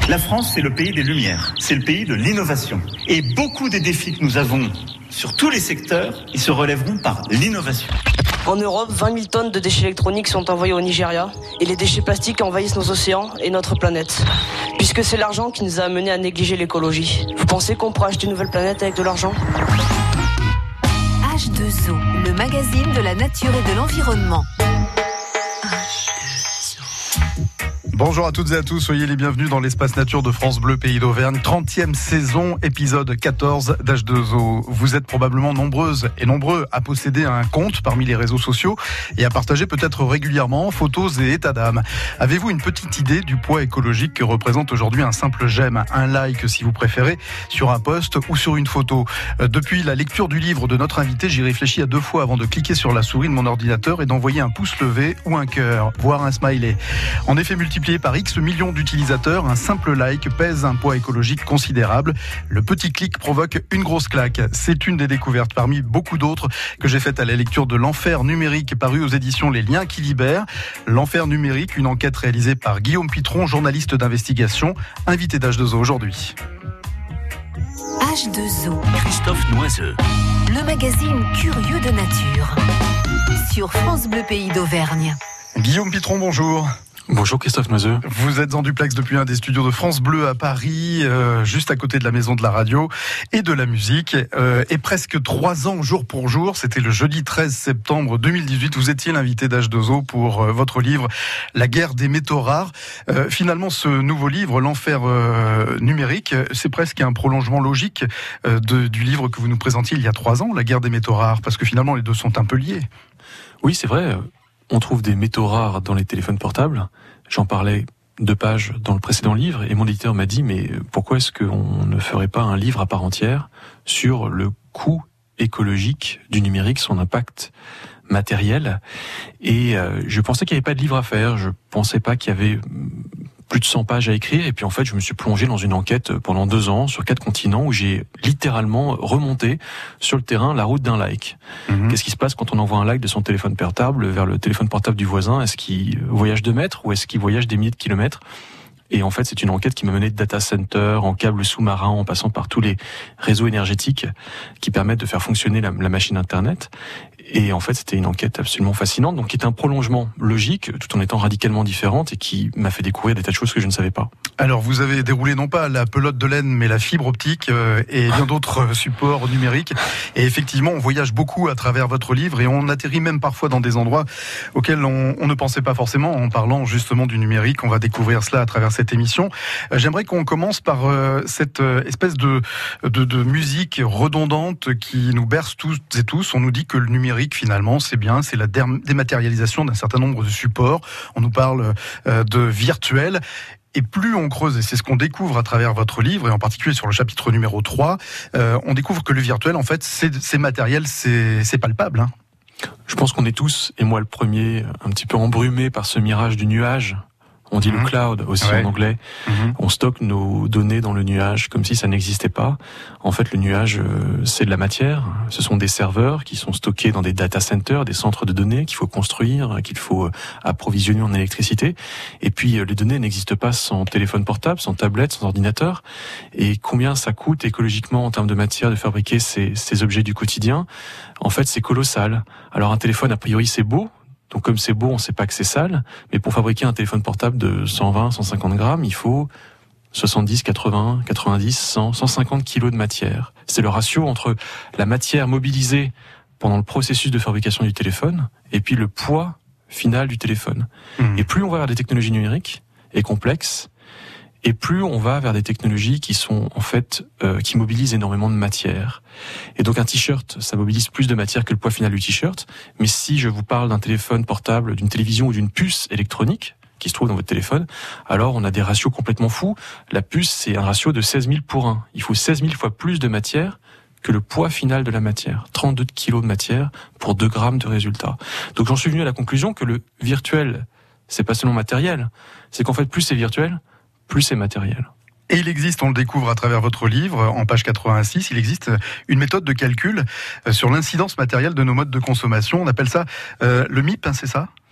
La France, c'est le pays des Lumières, c'est le pays de l'innovation. Et beaucoup des défis que nous avons sur tous les secteurs, ils se relèveront par l'innovation. En Europe, 20 000 tonnes de déchets électroniques sont envoyés au Nigeria et les déchets plastiques envahissent nos océans et notre planète. Puisque c'est l'argent qui nous a amenés à négliger l'écologie. Vous pensez qu'on pourra acheter une nouvelle planète avec de l'argent ? H2O, le magazine de la nature et de l'environnement. Bonjour à toutes et à tous, soyez les bienvenus dans l'espace nature de France Bleu Pays d'Auvergne, 30e saison, épisode 14 d'H2O. Vous êtes probablement nombreuses et nombreux à posséder un compte parmi les réseaux sociaux et à partager peut-être régulièrement photos et états d'âme. Avez-vous une petite idée du poids écologique que représente aujourd'hui un simple j'aime, un like si vous préférez, sur un post ou sur une photo ? Depuis la lecture du livre de notre invité, j'y réfléchis à 2 fois avant de cliquer sur la souris de mon ordinateur et d'envoyer un pouce levé ou un cœur, voire un smiley. En effet, multiplié par X millions d'utilisateurs, un simple like pèse un poids écologique considérable. Le petit clic provoque une grosse claque. C'est une des découvertes parmi beaucoup d'autres que j'ai faites à la lecture de L'Enfer numérique, paru aux éditions Les Liens qui libèrent. L'Enfer numérique, une enquête réalisée par Guillaume Pitron, journaliste d'investigation, invité d'H2O aujourd'hui. H2O, Christophe Noiseux, le magazine curieux de nature, sur France Bleu Pays d'Auvergne. Guillaume Pitron, bonjour. Bonjour Christophe Noiseux. Vous êtes en duplex depuis un des studios de France Bleu à Paris, juste à côté de la maison de la radio et de la musique. Et presque 3 ans jour pour jour, c'était le jeudi 13 septembre 2018, vous étiez l'invité d'H2O pour votre livre « La guerre des métaux rares ». Finalement, ce nouveau livre, L'Enfer numérique, c'est presque un prolongement logique du livre que vous nous présentiez il y a 3 ans, « La guerre des métaux rares », parce que finalement les deux sont un peu liés. Oui, c'est vrai. On trouve des métaux rares dans les téléphones portables. J'en parlais 2 pages dans le précédent livre et mon éditeur m'a dit mais pourquoi est-ce qu'on ne ferait pas un livre à part entière sur le coût écologique du numérique, son impact matériel. Et je pensais qu'il n'y avait pas de livre à faire. Je pensais pas qu'il y avait plus de 100 pages à écrire. Et puis en fait, je me suis plongé dans une enquête pendant 2 ans sur 4 continents où j'ai littéralement remonté sur le terrain la route d'un like. Qu'est-ce qui se passe quand on envoie un like de son téléphone portable vers le téléphone portable du voisin ? Est-ce qu'il voyage 2 mètres ou est-ce qu'il voyage des milliers de kilomètres ? Et en fait, c'est une enquête qui m'a mené de data center, en câble sous-marin, en passant par tous les réseaux énergétiques qui permettent de faire fonctionner la machine Internet. Et en fait, c'était une enquête absolument fascinante, donc qui est un prolongement logique, tout en étant radicalement différente, et qui m'a fait découvrir des tas de choses que je ne savais pas. Alors, vous avez déroulé non pas la pelote de laine, mais la fibre optique et bien d'autres supports numériques. Et effectivement, on voyage beaucoup à travers votre livre et on atterrit même parfois dans des endroits auxquels on ne pensait pas forcément en parlant justement du numérique. On va découvrir cela à travers cette émission. J'aimerais qu'on commence par cette espèce de musique redondante qui nous berce toutes et tous. On nous dit que le numérique, finalement, c'est bien, c'est la dématérialisation d'un certain nombre de supports. On nous parle de virtuel. Et plus on creuse, et c'est ce qu'on découvre à travers votre livre, et en particulier sur le chapitre numéro 3, on découvre que le virtuel, en fait, c'est matériel, c'est palpable. Je pense qu'on est tous, et moi le premier, un petit peu embrumé par ce mirage du nuage. On dit le cloud aussi en anglais. On stocke nos données dans le nuage comme si ça n'existait pas. En fait, le nuage, c'est de la matière. Ce sont des serveurs qui sont stockés dans des data centers, des centres de données qu'il faut construire, qu'il faut approvisionner en électricité. Et puis, les données n'existent pas sans téléphone portable, sans tablette, sans ordinateur. Et combien ça coûte écologiquement en termes de matière de fabriquer ces objets du quotidien ? En fait, c'est colossal. Alors, un téléphone, a priori, c'est beau. Donc comme c'est beau, on ne sait pas que c'est sale, mais pour fabriquer un téléphone portable de 120, 150 grammes, il faut 70, 80, 90, 100, 150 kilos de matière. C'est le ratio entre la matière mobilisée pendant le processus de fabrication du téléphone et puis le poids final du téléphone. Et plus on va vers des technologies numériques et complexes, et plus on va vers des technologies qui sont en fait qui mobilisent énormément de matière. Et donc un t-shirt, ça mobilise plus de matière que le poids final du t-shirt. Mais si je vous parle d'un téléphone portable, d'une télévision ou d'une puce électronique qui se trouve dans votre téléphone, alors on a des ratios complètement fous. La puce, c'est un ratio de 16 000 pour 1. Il faut 16 000 fois plus de matière que le poids final de la matière. 32 kilos de matière pour 2 grammes de résultat. Donc j'en suis venu à la conclusion que le virtuel, c'est pas seulement matériel, c'est qu'en fait plus c'est virtuel, plus c'est matériel. Et il existe, on le découvre à travers votre livre, en page 86, il existe une méthode de calcul sur l'incidence matérielle de nos modes de consommation. On appelle ça le MIP, hein, c'est ça ?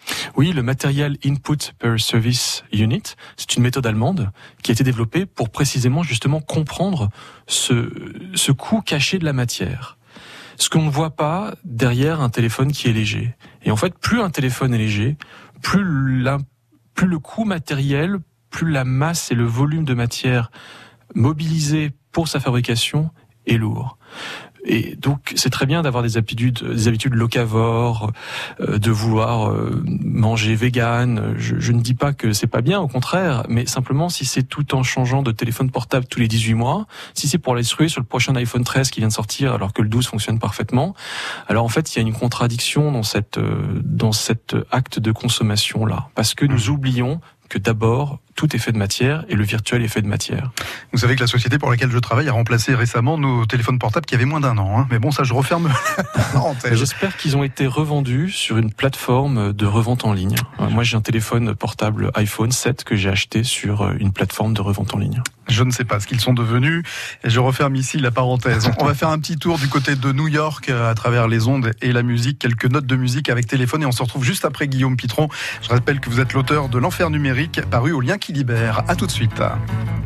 Oui, le Material Input per Service Unit, c'est une méthode allemande qui a été développée pour précisément justement comprendre ce coût caché de la matière. Ce qu'on ne voit pas derrière un téléphone qui est léger. Et en fait, plus un téléphone est léger, plus le coût matériel, plus la masse et le volume de matière mobilisé pour sa fabrication est lourd. Et donc, c'est très bien d'avoir des habitudes locavores, de vouloir manger vegan. Je ne dis pas que c'est pas bien, au contraire, mais simplement si c'est tout en changeant de téléphone portable tous les 18 mois, si c'est pour aller se ruer sur le prochain iPhone 13 qui vient de sortir alors que le 12 fonctionne parfaitement, alors en fait, il y a une contradiction dans cet acte de consommation-là. Parce que nous oublions que d'abord, tout est fait de matière et le virtuel est fait de matière. Vous savez que la société pour laquelle je travaille a remplacé récemment nos téléphones portables qui avaient moins d'1 an. Mais bon, ça, je referme la parenthèse. J'espère qu'ils ont été revendus sur une plateforme de revente en ligne. Moi, j'ai un téléphone portable iPhone 7 que j'ai acheté sur une plateforme de revente en ligne. Je ne sais pas ce qu'ils sont devenus. Et je referme ici la parenthèse. On va faire un petit tour du côté de New York à travers les ondes et la musique. Quelques notes de musique avec téléphone et on se retrouve juste après Guillaume Pitron. Je rappelle que vous êtes l'auteur de L'Enfer numérique, paru au Lien qui libère. À tout de suite. Un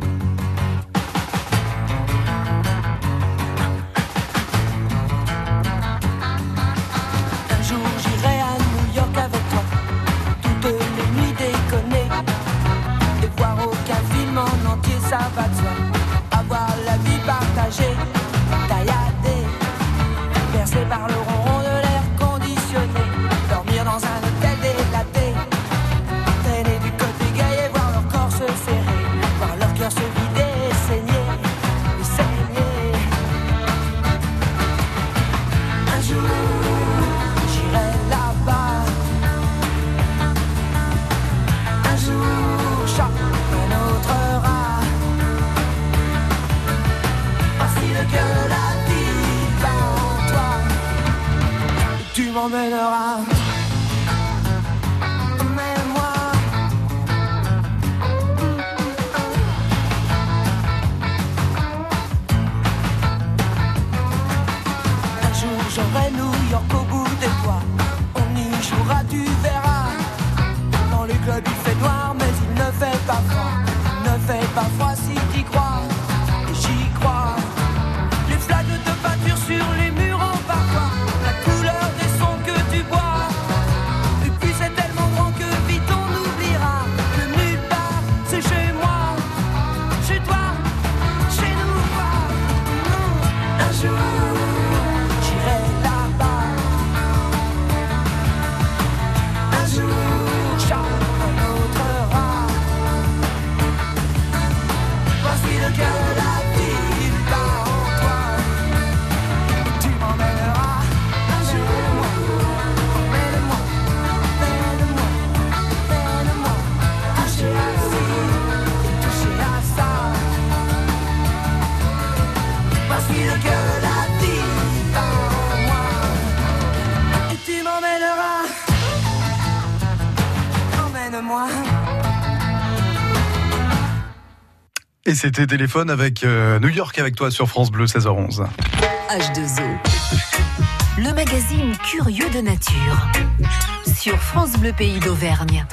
jour j'irai à New York avec toi, toutes les nuits déconner, et voir aucun film en entier, ça va de soi. Avoir la vie partagée, tailladée, percée par le ronron de l'air conditionné, dormir dans un hôtel délaté, traîner du côté gay et voir leur corps se serrer, voir leur cœur se vider et saigner, et saigner. Un jour j'irai là-bas, un jour choc, un autre rat. Facile que la vie va en toi, et tu m'emmèneras. Emmène-moi. Un jour j'aurai New York au bout des doigts, on y jouera, tu verras. Dans les clubs il fait noir mais il ne fait pas froid, il ne fait pas froid si t'y crois, et j'y crois. Les flaques de peinture sur les murs en parfois, la couleur des sons que tu bois. Et puis c'est tellement grand que vite on oubliera que nulle part c'est chez moi, chez toi, chez nous pas. Un jour j'irai là-bas, un jour chaque un autre rat. Voici le cœur de la ville bat en toi, et tu m'emmèneras un jour. Emmène-moi, emmène-moi, emmène-moi, toucher à ci et toucher à ça. Voici le cœur de la ville bat en moi, et tu m'emmèneras. Emmène-moi. Et c'était Téléphone avec New York avec toi sur France Bleu 16h11. H2O, le magazine curieux de nature, sur France Bleu Pays d'Auvergne.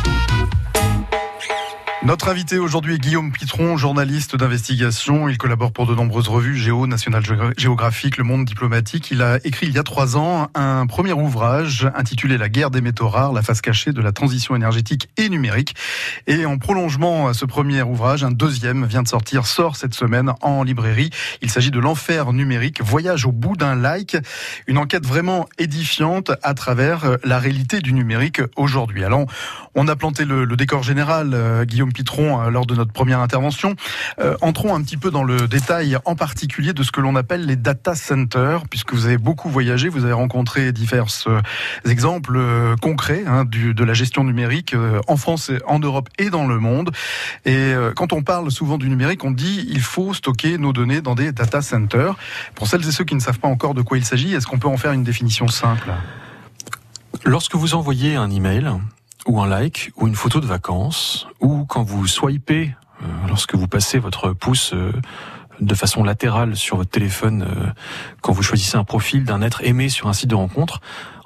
Notre invité aujourd'hui est Guillaume Pitron, journaliste d'investigation. Il collabore pour de nombreuses revues, Géo, National Geographic, Le Monde diplomatique. Il a écrit il y a 3 ans un premier ouvrage intitulé La guerre des métaux rares, la face cachée de la transition énergétique et numérique. Et en prolongement à ce premier ouvrage, un deuxième vient de sortir, sort cette semaine en librairie. Il s'agit de L'Enfer numérique, voyage au bout d'un like. Une enquête vraiment édifiante à travers la réalité du numérique aujourd'hui. Alors, on a planté le décor général, Guillaume Pitron, lors de notre première intervention. Entrons un petit peu dans le détail, en particulier de ce que l'on appelle les data centers, puisque vous avez beaucoup voyagé, vous avez rencontré divers exemples concrets de la gestion numérique en France, en Europe et dans le monde. Et quand on parle souvent du numérique, on dit il faut stocker nos données dans des data centers. Pour celles et ceux qui ne savent pas encore de quoi il s'agit, est-ce qu'on peut en faire une définition simple ? Lorsque vous envoyez un email, ou un like, ou une photo de vacances, ou quand vous swipez, lorsque vous passez votre pouce de façon latérale sur votre téléphone, quand vous choisissez un profil d'un être aimé sur un site de rencontre,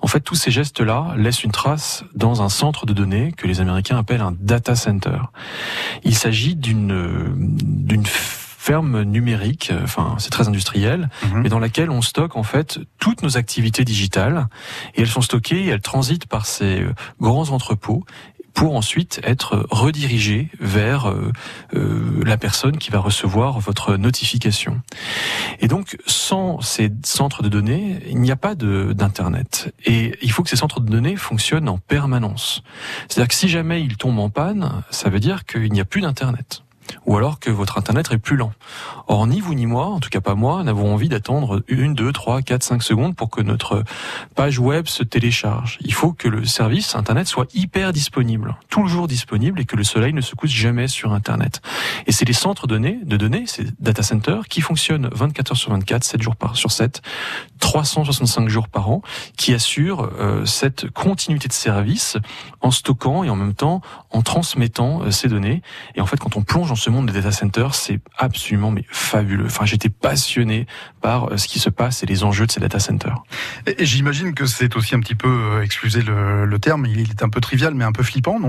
En fait, tous ces gestes-là laissent une trace dans un centre de données que les Américains appellent un data center. Il s'agit d'une ferme numérique, enfin c'est très industriel, mais dans laquelle on stocke en fait toutes nos activités digitales, et elles sont stockées et elles transitent par ces grands entrepôts pour ensuite être redirigées vers la personne qui va recevoir votre notification. Et donc, sans ces centres de données, il n'y a pas d'internet. Et il faut que ces centres de données fonctionnent en permanence. C'est-à-dire que si jamais ils tombent en panne, ça veut dire qu'il n'y a plus d'internet. Ou alors que votre internet est plus lent. Or, ni vous ni moi, en tout cas pas moi, n'avons envie d'attendre 1, 2, 3, 4, 5 secondes pour que notre page web se télécharge. Il faut que le service internet soit hyper disponible, toujours disponible, et que le soleil ne se couche jamais sur internet. Et c'est les centres de données, ces data centers, qui fonctionnent 24 heures sur 24, 7 jours sur 7, 365 jours par an, qui assurent cette continuité de service en stockant et en même temps en transmettant ces données. Et en fait, quand on plonge dans ce monde des data centers, c'est absolument fabuleux. Enfin, j'étais passionné par ce qui se passe et les enjeux de ces data centers. Et j'imagine que c'est aussi un petit peu, excusez le terme, il est un peu trivial, mais un peu flippant, non ?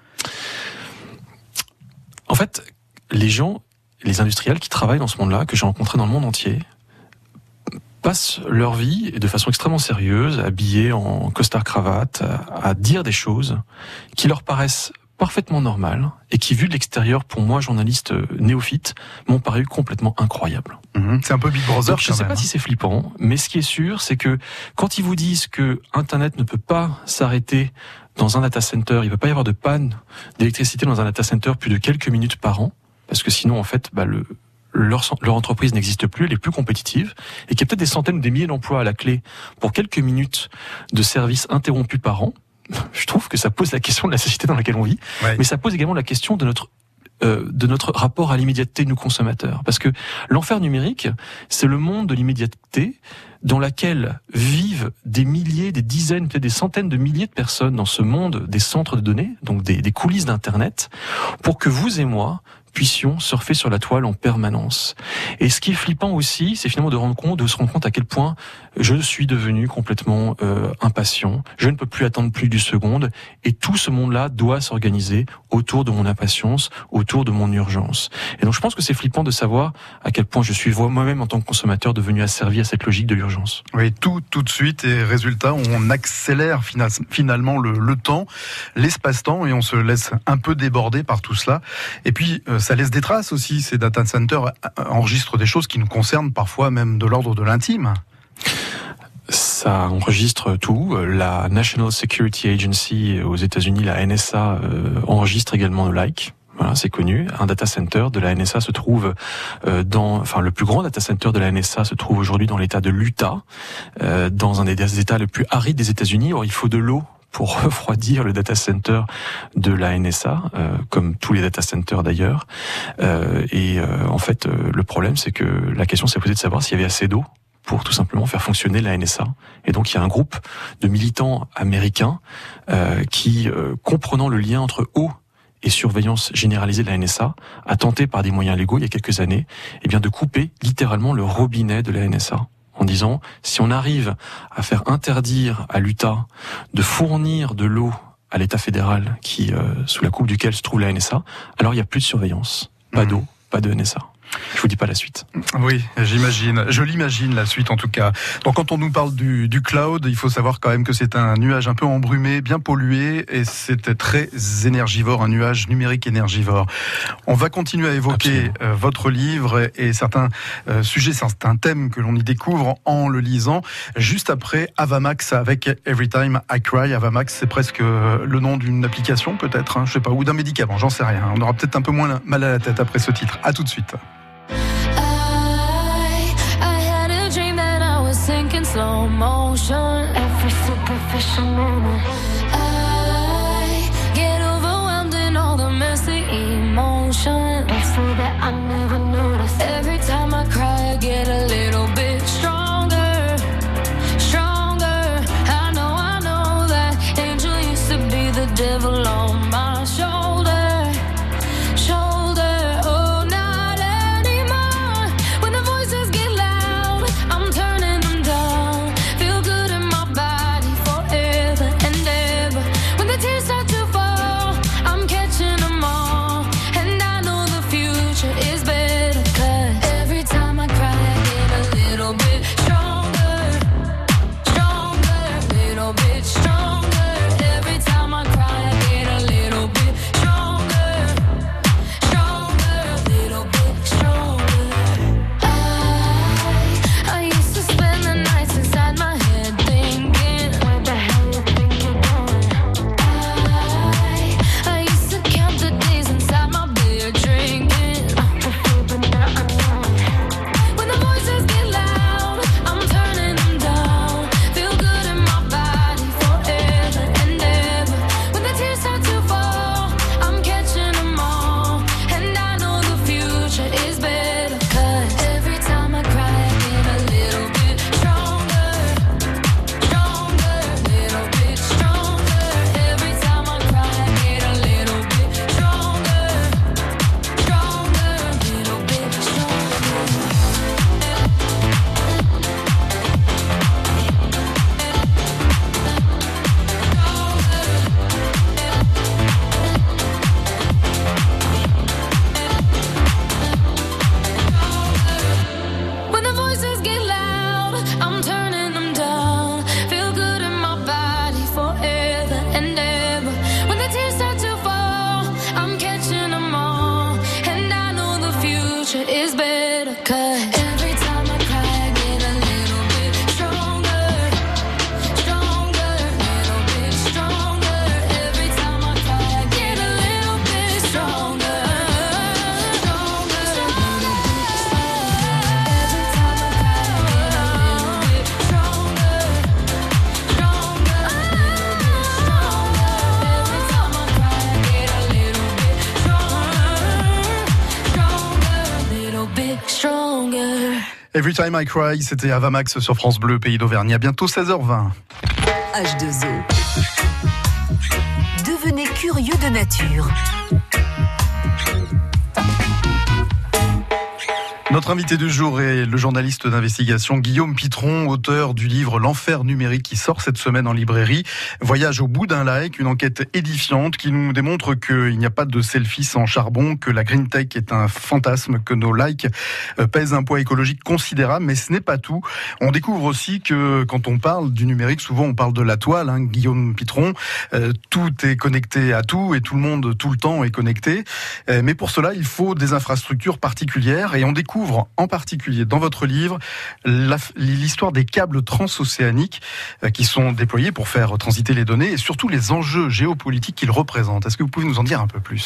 En fait, les industriels qui travaillent dans ce monde-là, que j'ai rencontrés dans le monde entier, passent leur vie de façon extrêmement sérieuse, habillés en costard-cravate, à dire des choses qui leur paraissent parfaitement normales et qui, vu de l'extérieur, pour moi, journaliste néophyte, m'ont paru complètement incroyables. C'est un peu Big Brother. Donc, je ne sais pas si c'est flippant, mais ce qui est sûr, c'est que quand ils vous disent que Internet ne peut pas s'arrêter dans un data center, il ne peut pas y avoir de panne d'électricité dans un data center plus de quelques minutes par an, parce que sinon, en fait, leur entreprise n'existe plus, elle est plus compétitive, et qu'il y a peut-être des centaines ou des milliers d'emplois à la clé pour quelques minutes de service interrompu par an. Je trouve que ça pose la question de la société dans laquelle on vit, mais ça pose également la question de notre rapport à l'immédiateté, nous consommateurs. Parce que l'enfer numérique, c'est le monde de l'immédiateté dans laquelle vivent des milliers, des dizaines, peut-être des centaines de milliers de personnes dans ce monde des centres de données, donc des coulisses d'Internet, pour que vous et moi puissions surfer sur la toile en permanence. Et ce qui est flippant aussi, c'est finalement de se rendre compte à quel point je suis devenu complètement impatient. Je ne peux plus attendre plus d'une seconde, et tout ce monde-là doit s'organiser autour de mon impatience, autour de mon urgence. Et donc je pense que c'est flippant de savoir à quel point je suis moi-même en tant que consommateur devenu asservi à cette logique de l'urgence. Oui, tout de suite, et résultat, on accélère finalement le temps, l'espace-temps, et on se laisse un peu déborder par tout cela. Et puis ça laisse des traces aussi. Ces data centers enregistrent des choses qui nous concernent parfois même de l'ordre de l'intime. Ça enregistre tout. La National Security Agency aux États-Unis, la NSA, enregistre également nos likes. Voilà, c'est connu. Un data center de la NSA se trouve le plus grand data center de la NSA se trouve aujourd'hui dans l'État de l'Utah, dans un des États les plus arides des États-Unis. Or, il faut de l'eau pour refroidir le data center de la NSA, comme tous les data centers d'ailleurs. En fait, le problème, c'est que la question s'est posée de savoir s'il y avait assez d'eau pour tout simplement faire fonctionner la NSA. Et donc, il y a un groupe de militants américains qui, comprenant le lien entre eau et surveillance généralisée de la NSA, a tenté par des moyens légaux, il y a quelques années, de couper littéralement le robinet de la NSA. En disant, si on arrive à faire interdire à l'Utah de fournir de l'eau à l'État fédéral sous la coupe duquel se trouve la NSA, alors il n'y a plus de surveillance, pas d'eau, pas de NSA. Je vous dis pas la suite. Oui, j'imagine. Je l'imagine, la suite en tout cas. Donc quand on nous parle du cloud, il faut savoir quand même que c'est un nuage un peu embrumé, bien pollué, et c'est très énergivore, un nuage numérique énergivore. On va continuer à évoquer votre livre et certains sujets, certains thèmes que l'on y découvre en le lisant. Juste après, Avamax avec Every Time I Cry. Avamax, c'est presque le nom d'une application peut-être, je sais pas, ou d'un médicament, j'en sais rien. On aura peut-être un peu moins mal à la tête après ce titre. À tout de suite. Slow motion, every superficial moment. I get overwhelmed in all the messy emotions. So that I never noticed. Every time I cry, I get a little bit stronger, stronger. I know that angel used to be the devil on my shoulder. For future is better. 'Cause every time I cry, I get a little bit stronger, stronger, little bit stronger. Every time I cry, I get a little bit stronger, stronger, little bit stronger. I used to spend the nights inside my head thinking, where the hell you think you're going? I used to count the days inside my beer drinking. But now I know. When the voices get loud, I'm turning them down. Feel good in my body forever and ever. When the tears start to fall, I'm catching them all. And I know the future is better. 'Cause every time I cry, I get a little bit stronger, stronger, little bit stronger. Every time I cry, I get a little bit stronger, stronger, little bit stronger. When the voices get loud, I'm turning them down. Feel good in my body forever and ever. When the tears start to fall, I'm catching them all. And I know the future is better. 'Cause every time I cry, I get a little bit stronger, stronger, little bit stronger. Every time I cry, I get a little bit stronger, stronger, little bit stronger. Every time I cry, I get a little bit stronger, stronger, little bit stronger. Every time I cry, I get a little bit stronger, little bit stronger. Every Time I Cry, c'était Avamax sur France Bleu, Pays d'Auvergne. À bientôt 16h20. H2O. Devenez curieux de nature. Notre invité du jour est le journaliste d'investigation Guillaume Pitron, auteur du livre L'Enfer numérique qui sort cette semaine en librairie. Voyage au bout d'un like, une enquête édifiante qui nous démontre qu'il n'y a pas de selfie sans charbon, que la green tech est un fantasme, que nos likes pèsent un poids écologique considérable, mais ce n'est pas tout. On découvre aussi que quand on parle du numérique, souvent on parle de la toile, hein, Guillaume Pitron. Tout est connecté à tout et tout le monde, tout le temps est connecté. Mais pour cela, il faut des infrastructures particulières et on découvre en particulier dans votre livre l'histoire des câbles transocéaniques qui sont déployés pour faire transiter les données et surtout les enjeux géopolitiques qu'ils représentent. Est-ce que vous pouvez nous en dire un peu plus ?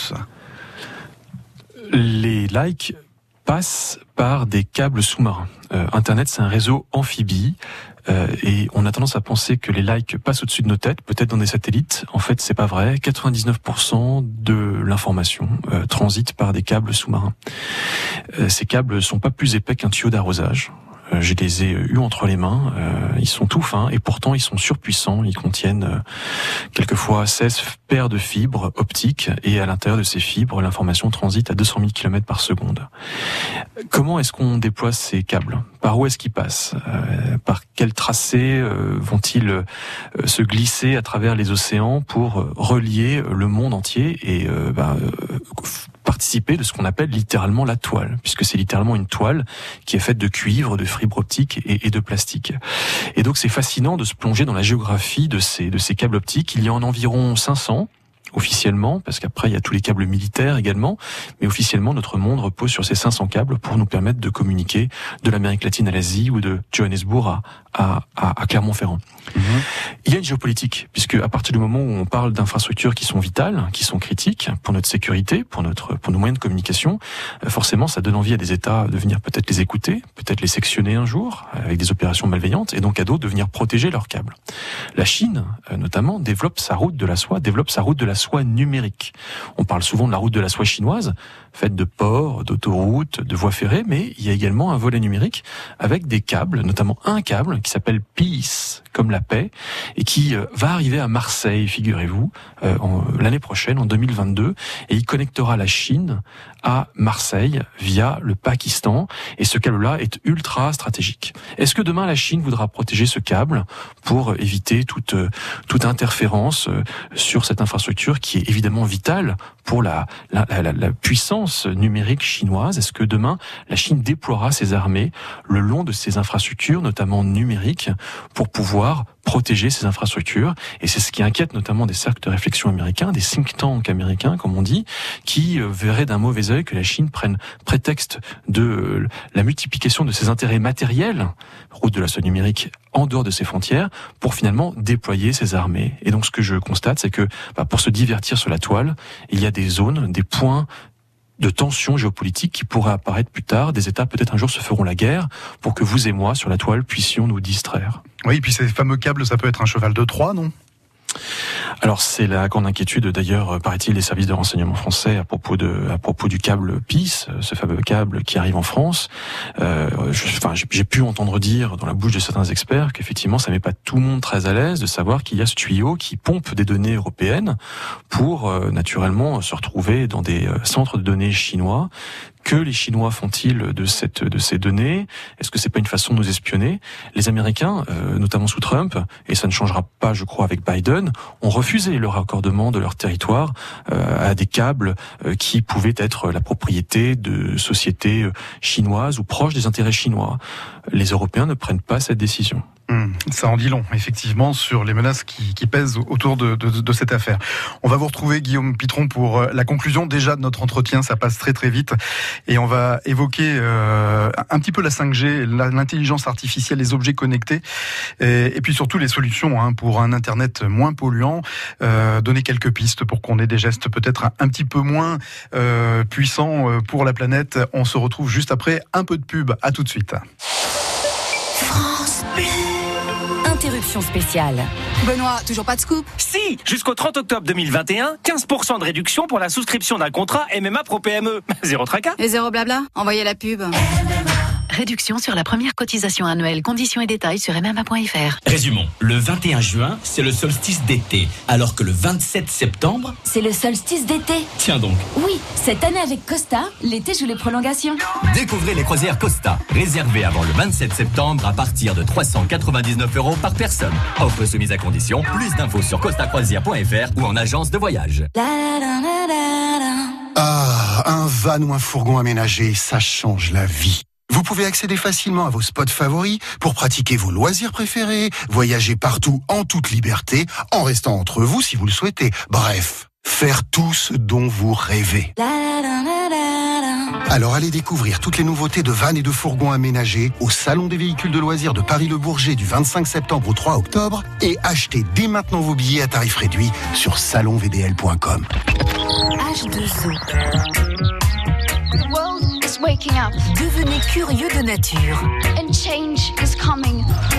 Les likes passent par des câbles sous-marins. Internet, c'est un réseau amphibie. Et on a tendance à penser que les likes passent au-dessus de nos têtes, peut-être dans des satellites. En fait, c'est pas vrai. 99% de l'information transite par des câbles sous-marins. Ces câbles sont pas plus épais qu'un tuyau d'arrosage. Je les ai eus entre les mains, ils sont tout fins et pourtant ils sont surpuissants, ils contiennent quelquefois 16 paires de fibres optiques et à l'intérieur de ces fibres, l'information transite à 200 000 km par seconde. Comment est-ce qu'on déploie ces câbles ? Par où est-ce qu'ils passent ? Par quel tracé vont-ils se glisser à travers les océans pour relier le monde entier et participer de ce qu'on appelle littéralement la toile, puisque c'est littéralement une toile qui est faite de cuivre, de fibres optiques et de plastique. Et donc c'est fascinant de se plonger dans la géographie de ces câbles optiques. Il y en a environ 500 officiellement, parce qu'après il y a tous les câbles militaires également, mais officiellement notre monde repose sur ces 500 câbles pour nous permettre de communiquer de l'Amérique latine à l'Asie ou de Johannesburg à Clermont-Ferrand. Mmh. Il y a une géopolitique, puisque à partir du moment où on parle d'infrastructures qui sont vitales, qui sont critiques pour notre sécurité, pour nos moyens de communication, forcément ça donne envie à des États de venir peut-être les écouter, peut-être les sectionner un jour avec des opérations malveillantes, et donc à d'autres de venir protéger leurs câbles. La Chine, notamment, développe sa route de la soie numérique. On parle souvent de la route de la soie chinoise, faite de ports, d'autoroutes, de voies ferrées, mais il y a également un volet numérique avec des câbles, notamment un câble qui s'appelle Peace, comme la paix, et qui va arriver à Marseille, figurez-vous, l'année prochaine, en 2022, et il connectera la Chine à Marseille via le Pakistan, et ce câble-là est ultra stratégique. Est-ce que demain la Chine voudra protéger ce câble pour éviter toute interférence sur cette infrastructure qui est évidemment vitale pour la puissance puissance numérique chinoise? Est-ce que demain, la Chine déploiera ses armées le long de ses infrastructures, notamment numériques, pour pouvoir protéger ces infrastructures? Et c'est ce qui inquiète notamment des cercles de réflexion américains, des think tanks américains, comme on dit, qui verraient d'un mauvais œil que la Chine prenne prétexte de la multiplication de ses intérêts matériels, route de la soie numérique, en dehors de ses frontières, pour finalement déployer ses armées. Et donc ce que je constate, c'est que pour se divertir sur la toile, il y a des zones, des points de tension géopolitique qui pourraient apparaître plus tard. Des États peut-être un jour se feront la guerre pour que vous et moi, sur la toile, puissions nous distraire. Oui, et puis ces fameux câbles, ça peut être un cheval de Troie, non ? Alors c'est la grande inquiétude d'ailleurs, paraît-il, des services de renseignement français à propos du câble PIS, ce fameux câble qui arrive en France. J'ai pu entendre dire dans la bouche de certains experts qu'effectivement ça met pas tout le monde très à l'aise de savoir qu'il y a ce tuyau qui pompe des données européennes pour naturellement se retrouver dans des centres de données chinois. Que les Chinois font-ils de ces données? Est-ce que c'est pas une façon de nous espionner? Les Américains, notamment sous Trump, et ça ne changera pas, je crois, avec Biden, ont refusé le raccordement de leur territoire à des câbles qui pouvaient être la propriété de sociétés chinoises ou proches des intérêts chinois. Les Européens ne prennent pas cette décision. Ça en dit long, effectivement, sur les menaces qui pèsent autour de cette affaire. On va vous retrouver, Guillaume Pitron, pour la conclusion déjà de notre entretien. Ça passe très très vite. Et on va évoquer un petit peu la 5G, l'intelligence artificielle, les objets connectés, et puis surtout les solutions pour un Internet moins polluant. Donner quelques pistes pour qu'on ait des gestes peut-être un petit peu moins puissants pour la planète. On se retrouve juste après un peu de pub. À tout de suite. France Bleu. Interruption spéciale. Benoît, toujours pas de scoop? Si, jusqu'au 30 octobre 2021, 15% de réduction pour la souscription d'un contrat MMA Pro PME. Zéro tracas. Et zéro blabla? Envoyez la pub. Réduction sur la première cotisation annuelle. Conditions et détails sur mma.fr. Résumons. Le 21 juin, c'est le solstice d'été, alors que le 27 septembre... c'est le solstice d'été. Tiens donc. Oui, cette année avec Costa, l'été joue les prolongations. Découvrez les croisières Costa, réservées avant le 27 septembre à partir de 399 € par personne. Offre soumise à condition. Plus d'infos sur costacroisière.fr ou en agence de voyage. Ah, un van ou un fourgon aménagé, ça change la vie. Vous pouvez accéder facilement à vos spots favoris pour pratiquer vos loisirs préférés, voyager partout en toute liberté, en restant entre vous si vous le souhaitez. Bref, faire tout ce dont vous rêvez. Alors allez découvrir toutes les nouveautés de vannes et de fourgons aménagés au Salon des véhicules de loisirs de Paris-le-Bourget du 25 septembre au 3 octobre et achetez dès maintenant vos billets à tarif réduit sur salonvdl.com. H2O. The world is waking up. Devenez curieux de nature. And change is coming.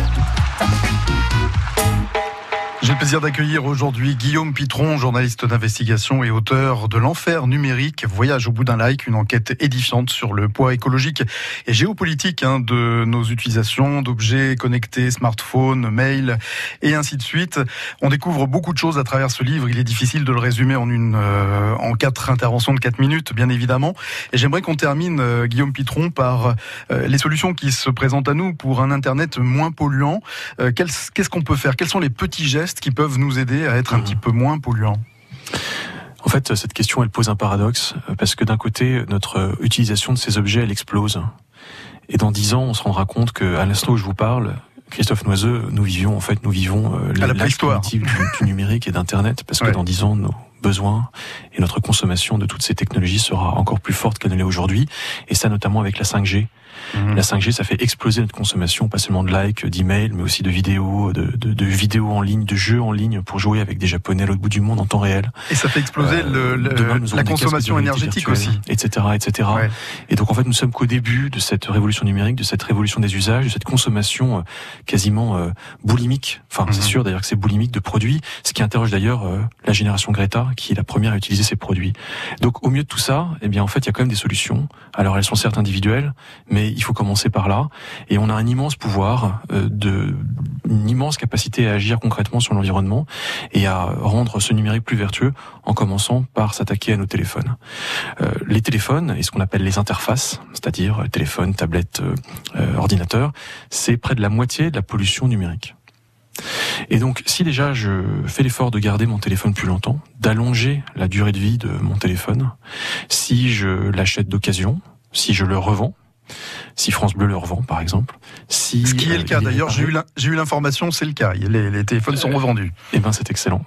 J'ai le plaisir d'accueillir aujourd'hui Guillaume Pitron, journaliste d'investigation et auteur de L'Enfer numérique, Voyage au bout d'un like, une enquête édifiante sur le poids écologique et géopolitique de nos utilisations d'objets connectés, smartphones, mails et ainsi de suite. On découvre beaucoup de choses à travers ce livre. Il est difficile de le résumer en 4 interventions de 4 minutes, bien évidemment. Et j'aimerais qu'on termine, Guillaume Pitron, par les solutions qui se présentent à nous pour un Internet moins polluant. Qu'est-ce qu'on peut faire? Quels sont les petits gestes qui peuvent nous aider à être un petit peu moins polluants? En fait, cette question, elle pose un paradoxe, parce que d'un côté, notre utilisation de ces objets, elle explose. Et dans 10 ans, on se rendra compte qu'à l'instant où je vous parle, Christophe Noiseux, nous vivons l'âge primitif du numérique et d'Internet, parce que dans 10 ans, nos besoins et notre consommation de toutes ces technologies sera encore plus forte qu'elle ne l'est aujourd'hui, et ça notamment avec la 5G. La 5G, ça fait exploser notre consommation, pas seulement de likes, d'emails, mais aussi de vidéos, de vidéos en ligne, de jeux en ligne pour jouer avec des Japonais à l'autre bout du monde en temps réel. Et ça fait exploser la consommation énergétique aussi, etc., etc. Ouais. Et donc en fait, nous sommes qu'au début de cette révolution numérique, de cette révolution des usages, de cette consommation quasiment boulimique. Enfin, c'est sûr d'ailleurs que c'est boulimique de produits, ce qui interroge d'ailleurs la génération Greta, qui est la première à utiliser ces produits. Donc au milieu de tout ça, eh bien en fait, il y a quand même des solutions. Alors elles sont certes individuelles, mais il faut commencer par là. Et on a un immense pouvoir, une immense capacité à agir concrètement sur l'environnement et à rendre ce numérique plus vertueux en commençant par s'attaquer à nos téléphones. Les téléphones et ce qu'on appelle les interfaces, c'est-à-dire téléphone, tablette, ordinateur, c'est près de la moitié de la pollution numérique. Et donc, si déjà je fais l'effort de garder mon téléphone plus longtemps, d'allonger la durée de vie de mon téléphone, si je l'achète d'occasion, si je le revends, si France Bleu le revend par exemple, ce qui est le cas d'ailleurs, j'ai eu l'information, c'est le cas, les téléphones sont revendus. Eh ben c'est excellent.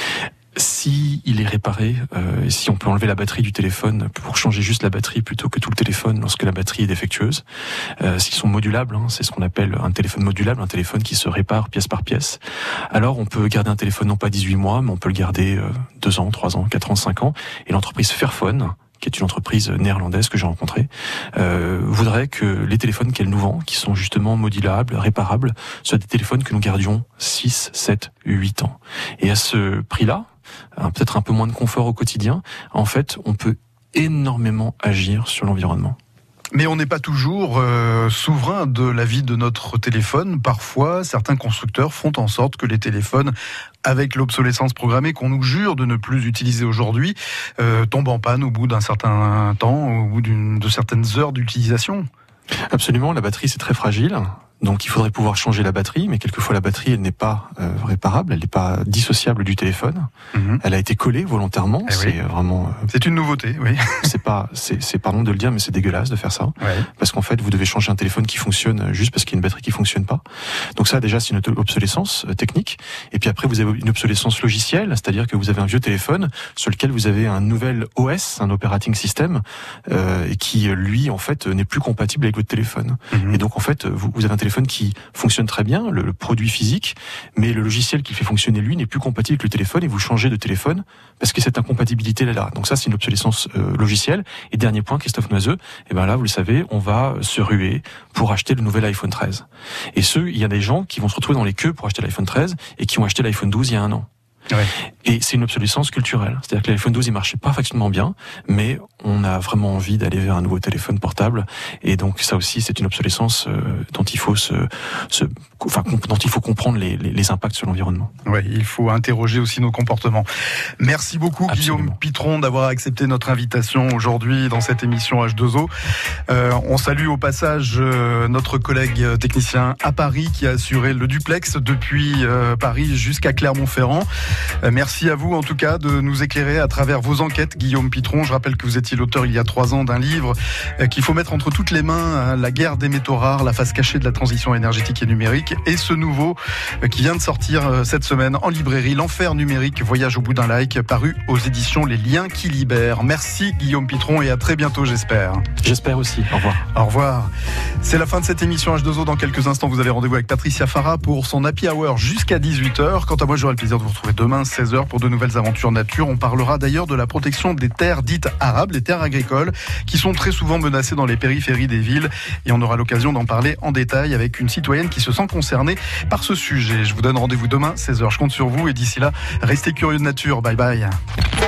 Si il est réparé, si on peut enlever la batterie du téléphone pour changer juste la batterie plutôt que tout le téléphone lorsque la batterie est défectueuse, s'ils sont modulables, c'est ce qu'on appelle un téléphone modulable, un téléphone qui se répare pièce par pièce, alors on peut garder un téléphone non pas 18 mois, mais on peut le garder 2 ans, 3 ans, 4 ans, 5 ans. Et l'entreprise Fairphone, qui est une entreprise néerlandaise que j'ai rencontrée, voudrait que les téléphones qu'elle nous vend, qui sont justement modulables, réparables, soient des téléphones que nous gardions 6, 7, 8 ans. Et à ce prix-là, peut-être un peu moins de confort au quotidien, en fait, on peut énormément agir sur l'environnement. Mais on n'est pas toujours souverain de la vie de notre téléphone. Parfois, certains constructeurs font en sorte que les téléphones, avec l'obsolescence programmée qu'on nous jure de ne plus utiliser aujourd'hui, tombent en panne au bout d'un certain temps, au bout de certaines heures d'utilisation. Absolument, la batterie c'est très fragile. Donc il faudrait pouvoir changer la batterie, mais quelquefois la batterie elle n'est pas réparable, elle n'est pas dissociable du téléphone. Elle a été collée volontairement. C'est vraiment. C'est une nouveauté, oui. c'est pardon de le dire, mais c'est dégueulasse de faire ça, parce qu'en fait vous devez changer un téléphone qui fonctionne juste parce qu'il y a une batterie qui fonctionne pas. Donc ça déjà c'est une obsolescence technique. Et puis après vous avez une obsolescence logicielle, c'est-à-dire que vous avez un vieux téléphone sur lequel vous avez un nouvel OS, un operating system, qui lui en fait n'est plus compatible avec votre téléphone. Et donc en fait vous avez un téléphone qui fonctionne très bien, le produit physique, mais le logiciel qui le fait fonctionner lui n'est plus compatible avec le téléphone et vous changez de téléphone parce que cette incompatibilité là. Donc ça c'est une obsolescence logicielle. Et dernier point, Christophe Noiseux, et ben là vous le savez, on va se ruer pour acheter le nouvel iPhone 13. Et il y a des gens qui vont se retrouver dans les queues pour acheter l'iPhone 13 et qui ont acheté l'iPhone 12 il y a 1 an. Et c'est une obsolescence culturelle. C'est-à-dire que l'iPhone 12 il marchait parfaitement bien, mais on a vraiment envie d'aller vers un nouveau téléphone portable. Et donc ça aussi c'est une obsolescence dont il faut dont il faut comprendre les impacts sur l'environnement. Oui, il faut interroger aussi nos comportements. Merci beaucoup Guillaume Pitron d'avoir accepté notre invitation aujourd'hui dans cette émission H2O. On salue au passage notre collègue technicien à Paris qui a assuré le duplex depuis Paris jusqu'à Clermont-Ferrand. Merci à vous en tout cas de nous éclairer à travers vos enquêtes, Guillaume Pitron. Je rappelle que vous étiez l'auteur il y a 3 ans d'un livre qu'il faut mettre entre toutes les mains, La guerre des métaux rares, la face cachée de la transition énergétique et numérique, et ce nouveau qui vient de sortir cette semaine en librairie, L'enfer numérique, voyage au bout d'un like, paru aux éditions Les Liens qui libèrent. Merci Guillaume Pitron et à très bientôt j'espère. J'espère aussi, au revoir. Au revoir. C'est la fin de cette émission H2O. Dans quelques instants vous avez rendez-vous avec Patricia Farah pour son Happy Hour jusqu'à 18h. Quant à moi j'aurai le plaisir de vous retrouver demain 16h pour de nouvelles aventures nature. On parlera d'ailleurs de la protection des terres dites arables, les terres agricoles, qui sont très souvent menacées dans les périphéries des villes. Et on aura l'occasion d'en parler en détail avec une citoyenne qui se sent concernée par ce sujet. Je vous donne rendez-vous demain 16h. Je compte sur vous et d'ici là, restez curieux de nature. Bye bye.